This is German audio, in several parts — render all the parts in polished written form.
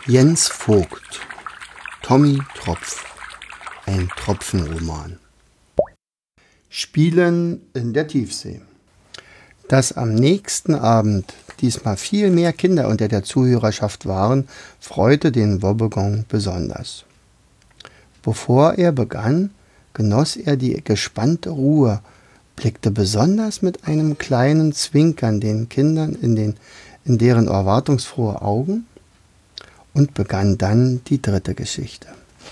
Jens Vogt, Tommy Tropf, ein Tropfenroman. Spielen in der Tiefsee. Dass am nächsten Abend diesmal viel mehr Kinder unter der Zuhörerschaft waren, freute den Wobbegong besonders. Bevor er begann, genoss er die gespannte Ruhe, blickte besonders mit einem kleinen Zwinkern den Kindern in deren erwartungsfrohe Augen und begann dann die dritte Geschichte.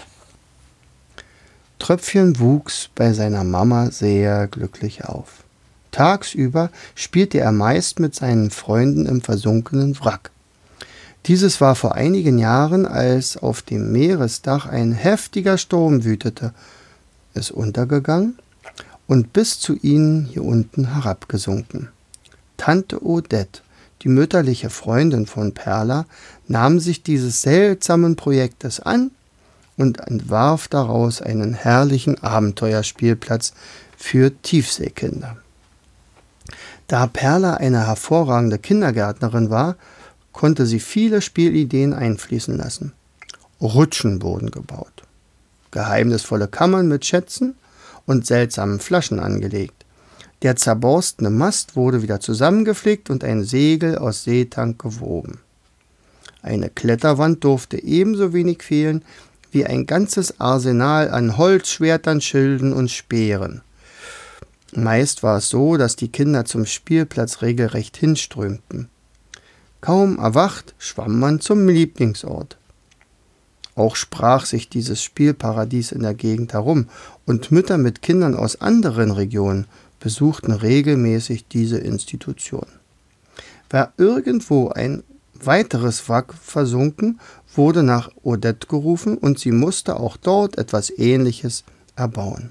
Tröpfchen wuchs bei seiner Mama sehr glücklich auf. Tagsüber spielte er meist mit seinen Freunden im versunkenen Wrack. Dieses war vor einigen Jahren, als auf dem Meeresdach ein heftiger Sturm wütete, ist untergegangen und bis zu ihnen hier unten herabgesunken. Tante Odette, die mütterliche Freundin von Perla, nahm sich dieses seltsamen Projektes an und entwarf daraus einen herrlichen Abenteuerspielplatz für Tiefseekinder. Da Perla eine hervorragende Kindergärtnerin war, konnte sie viele Spielideen einfließen lassen. Rutschen wurden gebaut, geheimnisvolle Kammern mit Schätzen und seltsamen Flaschen angelegt. Der zerborstene Mast wurde wieder zusammengeflickt und ein Segel aus Seetank gewoben. Eine Kletterwand durfte ebenso wenig fehlen wie ein ganzes Arsenal an Holzschwertern, Schilden und Speeren. Meist war es so, dass die Kinder zum Spielplatz regelrecht hinströmten. Kaum erwacht, schwamm man zum Lieblingsort. Auch sprach sich dieses Spielparadies in der Gegend herum und Mütter mit Kindern aus anderen Regionen besuchten regelmäßig diese Institution. War irgendwo ein weiteres Wrack versunken, wurde nach Odette gerufen und sie musste auch dort etwas Ähnliches erbauen.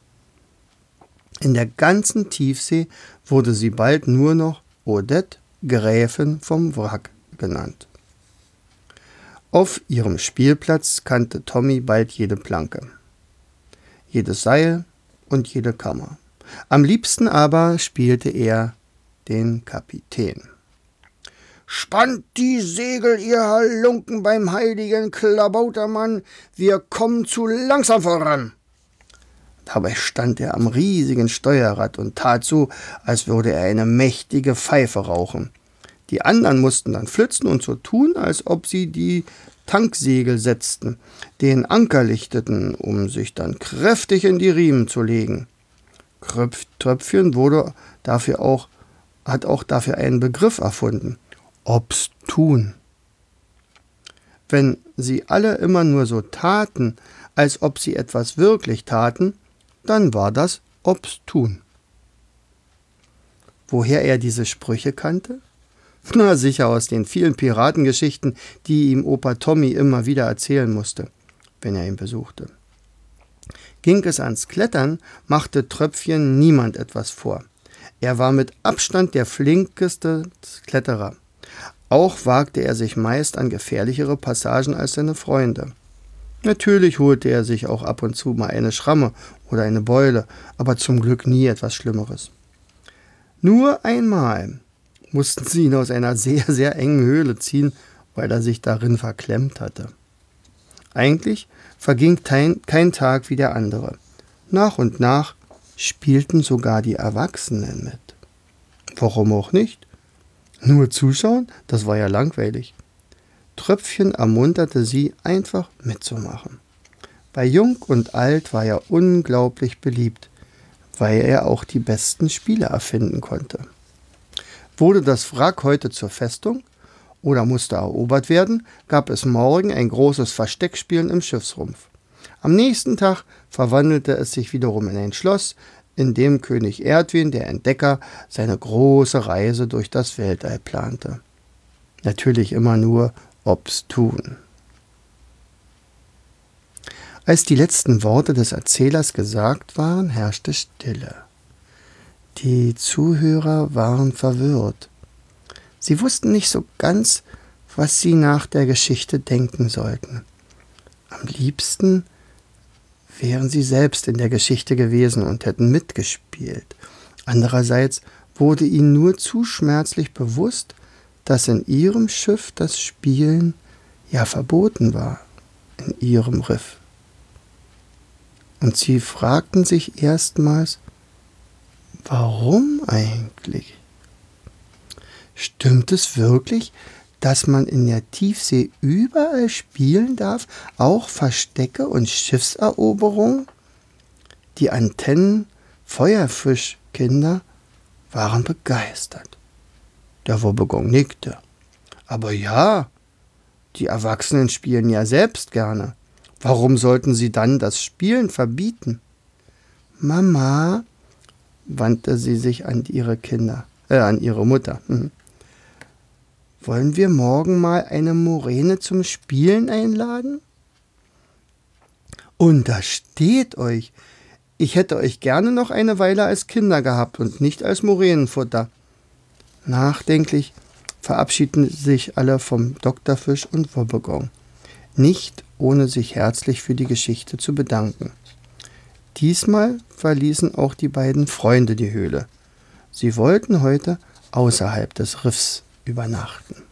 In der ganzen Tiefsee wurde sie bald nur noch Odette, Gräfin vom Wrack genannt. Auf ihrem Spielplatz kannte Tommy bald jede Planke, jedes Seil und jede Kammer. Am liebsten aber spielte er den Kapitän. »Spannt die Segel, ihr Halunken beim heiligen Klabautermann, wir kommen zu langsam voran!« Dabei stand er am riesigen Steuerrad und tat so, als würde er eine mächtige Pfeife rauchen. Die anderen mussten dann flitzen und so tun, als ob sie die Tanksegel setzten, den Anker lichteten, um sich dann kräftig in die Riemen zu legen. Tröpfchen hat auch dafür einen Begriff erfunden: Obstun. Wenn sie alle immer nur so taten, als ob sie etwas wirklich taten, dann war das Obstun. Woher er diese Sprüche kannte? Na, sicher aus den vielen Piratengeschichten, die ihm Opa Tommy immer wieder erzählen musste, wenn er ihn besuchte. Ging es ans Klettern, machte Tröpfchen niemand etwas vor. Er war mit Abstand der flinkeste Kletterer. Auch wagte er sich meist an gefährlichere Passagen als seine Freunde. Natürlich holte er sich auch ab und zu mal eine Schramme oder eine Beule, aber zum Glück nie etwas Schlimmeres. Nur einmal mussten sie ihn aus einer sehr, sehr engen Höhle ziehen, weil er sich darin verklemmt hatte. Eigentlich verging kein Tag wie der andere. Nach und nach spielten sogar die Erwachsenen mit. Warum auch nicht? Nur zuschauen, das war ja langweilig. Tröpfchen ermunterte sie, einfach mitzumachen. Bei Jung und Alt war er unglaublich beliebt, weil er auch die besten Spiele erfinden konnte. Wurde das Wrack heute zur Festung oder musste erobert werden, gab es morgen ein großes Versteckspielen im Schiffsrumpf. Am nächsten Tag verwandelte es sich wiederum in ein Schloss, in dem König Erdwin, der Entdecker, seine große Reise durch das Weltall plante. Natürlich immer nur obstun. Als die letzten Worte des Erzählers gesagt waren, herrschte Stille. Die Zuhörer waren verwirrt. Sie wussten nicht so ganz, was sie nach der Geschichte denken sollten. Am liebsten wären sie selbst in der Geschichte gewesen und hätten mitgespielt. Andererseits wurde ihnen nur zu schmerzlich bewusst, dass in ihrem Schiff das Spielen ja verboten war in ihrem Riff. Und sie fragten sich erstmals, warum eigentlich? Stimmt es wirklich, dass man in der Tiefsee überall spielen darf, auch Verstecke und Schiffseroberung? Die Antennen-Feuerfischkinder waren begeistert. Der Wobbegong nickte. Aber ja, die Erwachsenen spielen ja selbst gerne. Warum sollten sie dann das Spielen verbieten? Mama, wandte sie sich an ihre Mutter. Wollen wir morgen mal eine Muräne zum Spielen einladen? Untersteht euch, ich hätte euch gerne noch eine Weile als Kinder gehabt und nicht als Moränenfutter. Nachdenklich verabschiedeten sich alle vom Doktorfisch und Wobbegong, nicht ohne sich herzlich für die Geschichte zu bedanken. Diesmal verließen auch die beiden Freunde die Höhle. Sie wollten heute außerhalb des Riffs übernachten.